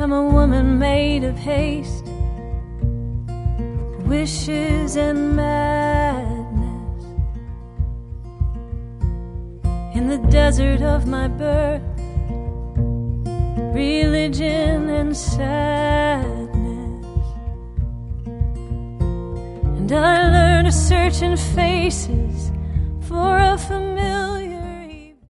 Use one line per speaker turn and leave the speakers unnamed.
I'm a woman made of haste, wishes and madness. In the desert of my birth, religion and sadness. And I learned to search in faces for a familiar